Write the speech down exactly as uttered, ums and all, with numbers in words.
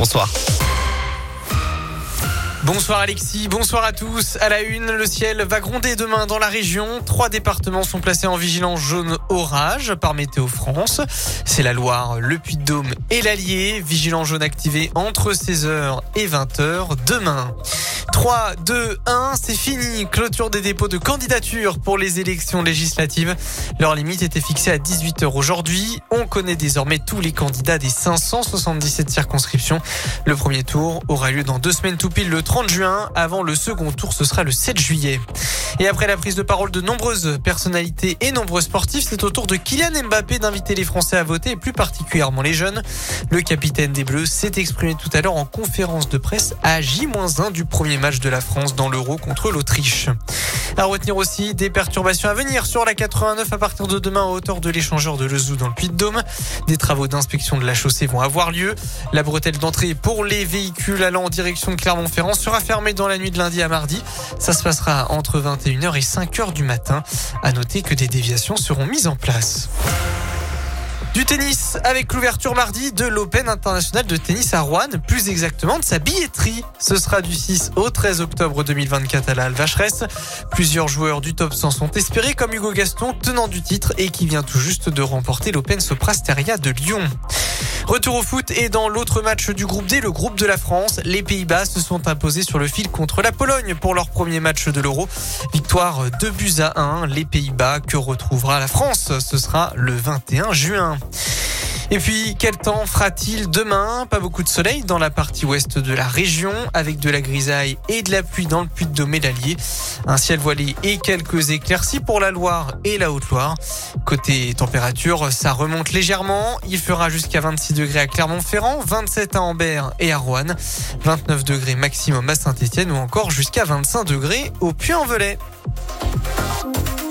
Bonsoir. Bonsoir Alexis, bonsoir à tous. À la une, le ciel va gronder demain dans la région. Trois départements sont placés en vigilance jaune orage par Météo France. C'est la Loire, le Puy-de-Dôme et l'Allier. Vigilance jaune activée entre seize heures et vingt heures demain. trois, deux, un, c'est fini. Clôture des dépôts de candidature pour les élections législatives. Leur limite était fixée à dix-huit heures aujourd'hui. On connaît désormais tous les candidats des cinq cent soixante-dix-sept circonscriptions. Le premier tour aura lieu dans deux semaines tout pile le trente juin. Avant le second tour, ce sera le sept juillet. Et après la prise de parole de nombreuses personnalités et nombreux sportifs, c'est au tour de Kylian Mbappé d'inviter les Français à voter, et plus particulièrement les jeunes. Le capitaine des Bleus s'est exprimé tout à l'heure en conférence de presse à J moins un du premier match de la France dans l'Euro contre l'Autriche. À retenir aussi des perturbations à venir sur la quatre-vingt-neuf à partir de demain à hauteur de l'échangeur de Lezoux dans le Puy-de-Dôme. Des travaux d'inspection de la chaussée vont avoir lieu. La bretelle d'entrée pour les véhicules allant en direction de Clermont-Ferrand sera fermée dans la nuit de lundi à mardi. Ça se passera entre vingt et une heures et cinq heures du matin. À noter que des déviations seront mises en place. Du tennis avec l'ouverture mardi de l'Open international de tennis à Rouen, plus exactement de sa billetterie. Ce sera du six au treize octobre deux mille vingt-quatre à la Halle Vacheresse. Plusieurs joueurs du top cent sont espérés comme Hugo Gaston, tenant du titre et qui vient tout juste de remporter l'Open Soprasteria de Lyon. Retour au foot et dans l'autre match du groupe D, le groupe de la France, les Pays-Bas se sont imposés sur le fil contre la Pologne pour leur premier match de l'Euro. Victoire deux buts à un, les Pays-Bas que retrouvera la France. Ce sera le vingt et un juin. Et puis, quel temps fera-t-il demain? Pas beaucoup de soleil dans la partie ouest de la région, avec de la grisaille et de la pluie dans le Puy-de-Dôme et l'Allier. Un ciel voilé et quelques éclaircies pour la Loire et la Haute-Loire. Côté température, ça remonte légèrement. Il fera jusqu'à vingt-six degrés à Clermont-Ferrand, vingt-sept à Ambert et à Roanne, vingt-neuf degrés maximum à Saint-Étienne ou encore jusqu'à vingt-cinq degrés au Puy-en-Velay.